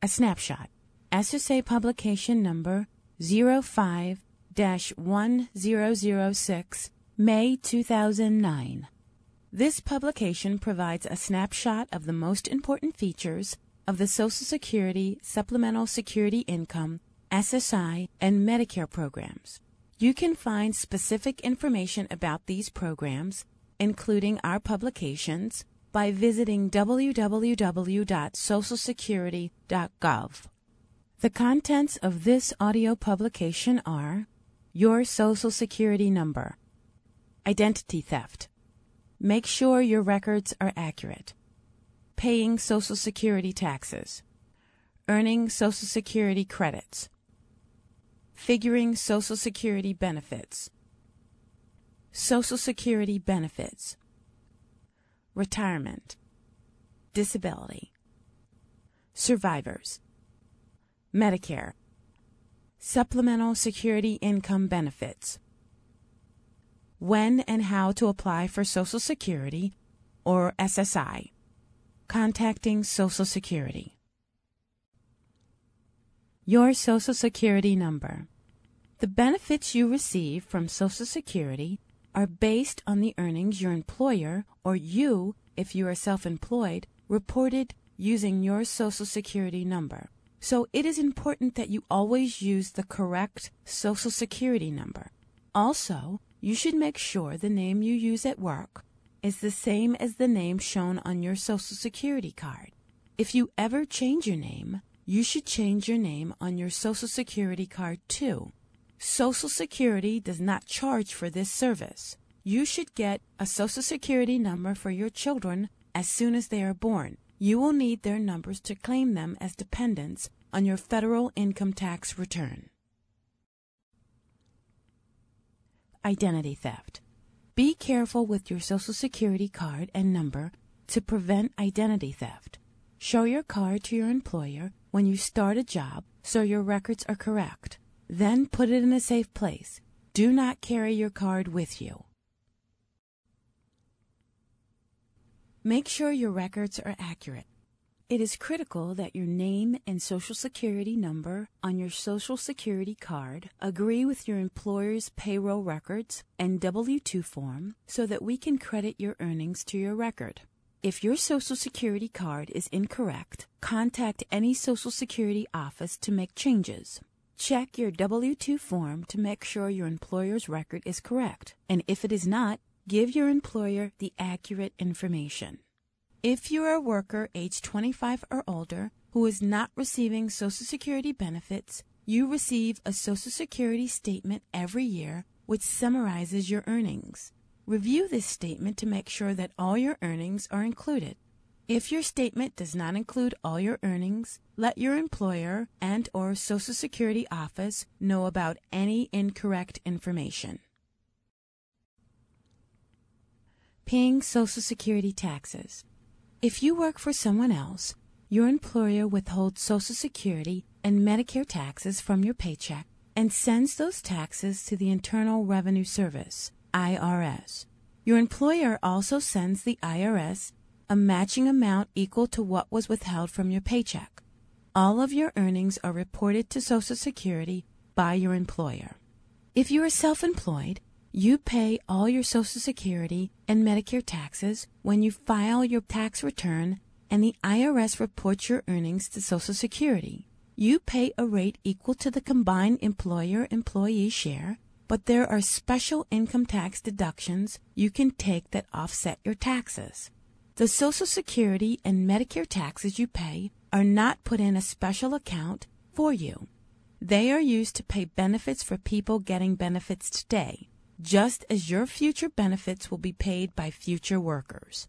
A snapshot. SSA publication number 05-1006, May 2009. This publication provides a snapshot of the most important features of the Social Security Supplemental Security Income, SSI, and Medicare programs. You can find specific information about these programs, including our publications, by visiting www.socialsecurity.gov. The contents of this audio publication are your Social Security number, identity theft, make sure your records are accurate, paying Social Security taxes, earning Social Security credits, figuring Social Security benefits, Social Security benefits, retirement, disability, survivors, Medicare, supplemental security income benefits, when and how to apply for Social Security or SSI, contacting Social Security. Your Social Security number. The benefits you receive from Social Security are based on the earnings your employer, or you, if you are self-employed, reported using your Social Security number. So it is important that you always use the correct Social Security number. Also, you should make sure the name you use at work is the same as the name shown on your Social Security card. If you ever change your name, you should change your name on your Social Security card too. Social Security does not charge for this service. You should get a Social Security number for your children as soon as they are born. You will need their numbers to claim them as dependents on your federal income tax return. Identity theft. Be careful with your Social Security card and number to prevent identity theft. Show your card to your employer when you start a job so your records are correct. Then put it in a safe place. Do not carry your card with you. Make sure your records are accurate. It is critical that your name and Social Security number on your Social Security card agree with your employer's payroll records and W-2 form so that we can credit your earnings to your record. If your Social Security card is incorrect, contact any Social Security office to make changes. Check your W-2 form to make sure your employer's record is correct, and if it is not, give your employer the accurate information. If you are a worker age 25 or older who is not receiving Social Security benefits, you receive a Social Security statement every year which summarizes your earnings. Review this statement to make sure that all your earnings are included. If your statement does not include all your earnings, let your employer and/or Social Security office know about any incorrect information. Paying Social Security taxes. If you work for someone else, your employer withholds Social Security and Medicare taxes from your paycheck and sends those taxes to the Internal Revenue Service, IRS. Your employer also sends the IRS a matching amount equal to what was withheld from your paycheck. All of your earnings are reported to Social Security by your employer. If you are self-employed, you pay all your Social Security and Medicare taxes when you file your tax return and the IRS reports your earnings to Social Security. You pay a rate equal to the combined employer-employee share, but there are special income tax deductions you can take that offset your taxes. The Social Security and Medicare taxes you pay are not put in a special account for you. They are used to pay benefits for people getting benefits today, just as your future benefits will be paid by future workers.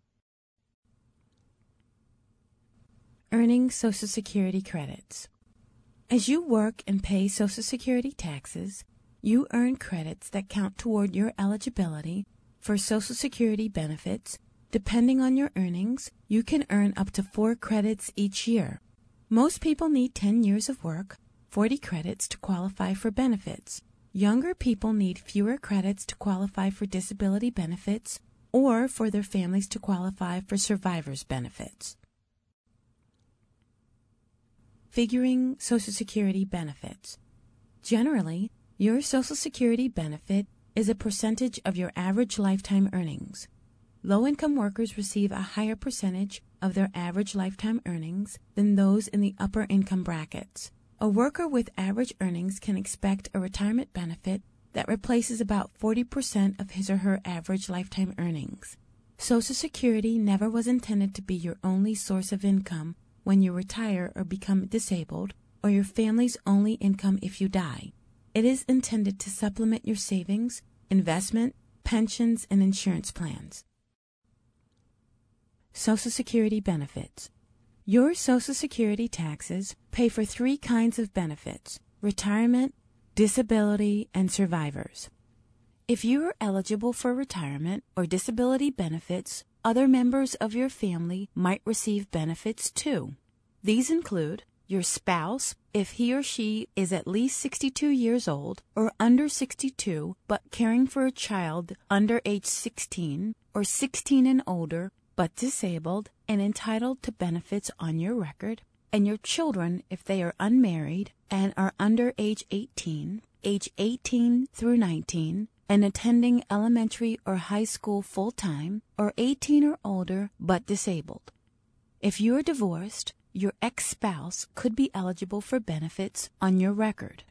Earning Social Security credits. As you work and pay Social Security taxes, you earn credits that count toward your eligibility for Social Security benefits. Depending on your earnings, you can earn up to 4 credits each year. Most people need 10 years of work, 40 credits to qualify for benefits. Younger people need fewer credits to qualify for disability benefits or for their families to qualify for survivor's benefits. Figuring Social Security benefits. Generally, your Social Security benefit is a percentage of your average lifetime earnings. Low-income workers receive a higher percentage of their average lifetime earnings than those in the upper income brackets. A worker with average earnings can expect a retirement benefit that replaces about 40% of his or her average lifetime earnings. Social Security never was intended to be your only source of income when you retire or become disabled, or your family's only income if you die. It is intended to supplement your savings, investment, pensions, and insurance plans. Social Security benefits. Your Social Security taxes pay for 3 kinds of benefits: retirement, disability, and survivors. If you are eligible for retirement or disability benefits, other members of your family might receive benefits too. These include your spouse, if he or she is at least 62 years old or under 62 but caring for a child under age 16 or 16 and older but disabled and entitled to benefits on your record, and your children if they are unmarried and are under age 18 through 19, and attending elementary or high school full-time, or 18 or older but disabled. If you are divorced, your ex-spouse could be eligible for benefits on your record.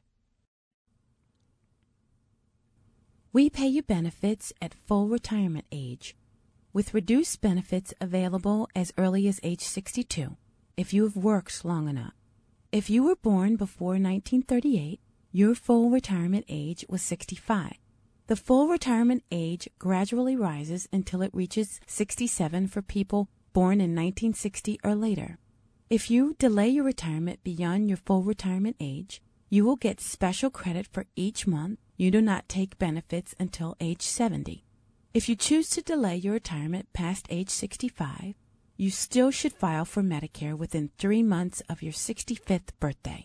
We pay you benefits at full retirement age, with reduced benefits available as early as age 62, if you have worked long enough. If you were born before 1938, your full retirement age was 65. The full retirement age gradually rises until it reaches 67 for people born in 1960 or later. If you delay your retirement beyond your full retirement age, you will get special credit for each month you do not take benefits until age 70. If you choose to delay your retirement past age 65, you still should file for Medicare within 3 months of your 65th birthday.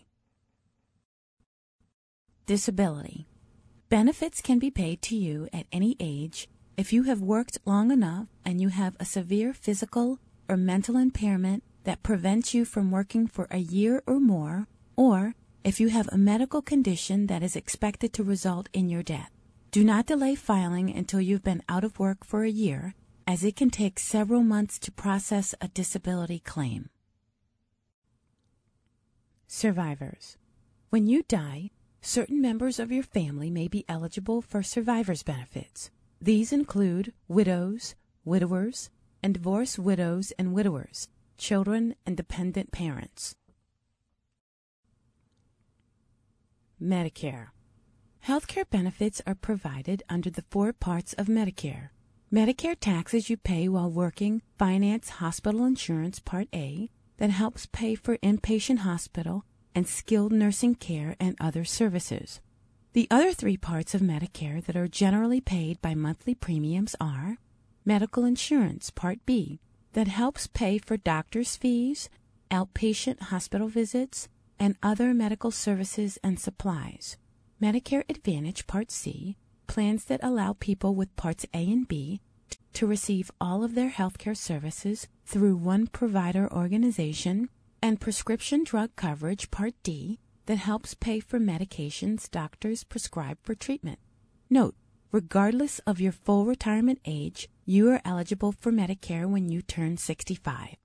Disability. Benefits can be paid to you at any age if you have worked long enough and you have a severe physical or mental impairment that prevents you from working for a year or more, or if you have a medical condition that is expected to result in your death. Do not delay filing until you've been out of work for a year, as it can take several months to process a disability claim. Survivors. When you die, certain members of your family may be eligible for survivors' benefits. These include widows, widowers, and divorced widows and widowers, children, and dependent parents. Medicare. Healthcare benefits are provided under the 4 parts of Medicare. Medicare taxes you pay while working finance hospital insurance Part A that helps pay for inpatient hospital and skilled nursing care and other services. The other 3 parts of Medicare that are generally paid by monthly premiums are medical insurance Part B that helps pay for doctor's fees, outpatient hospital visits, and other medical services and supplies. Medicare Advantage Part C, plans that allow people with Parts A and B to receive all of their healthcare services through one provider organization, and prescription drug coverage Part D that helps pay for medications doctors prescribe for treatment. Note, regardless of your full retirement age, you are eligible for Medicare when you turn 65.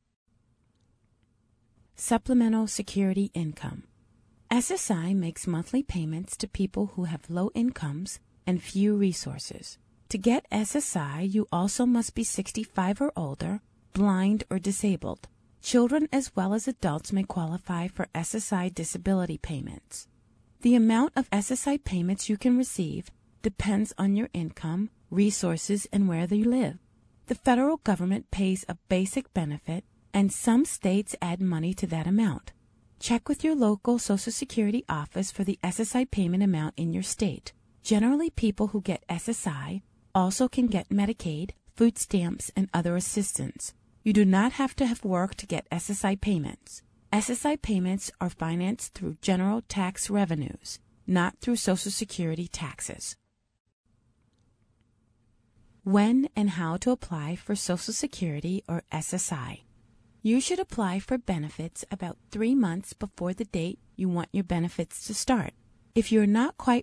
Supplemental Security Income. SSI makes monthly payments to people who have low incomes and few resources. To get SSI, you also must be 65 or older, blind, or disabled. Children as well as adults may qualify for SSI disability payments. The amount of SSI payments you can receive depends on your income, resources, and where you live. The federal government pays a basic benefit, and some states add money to that amount. Check with your local Social Security office for the SSI payment amount in your state. Generally, people who get SSI also can get Medicaid, food stamps, and other assistance. You do not have to have worked to get SSI payments. SSI payments are financed through general tax revenues, not through Social Security taxes. When and how to apply for Social Security or SSI. You should apply for benefits about 3 months before the date you want your benefits to start. If you're not quite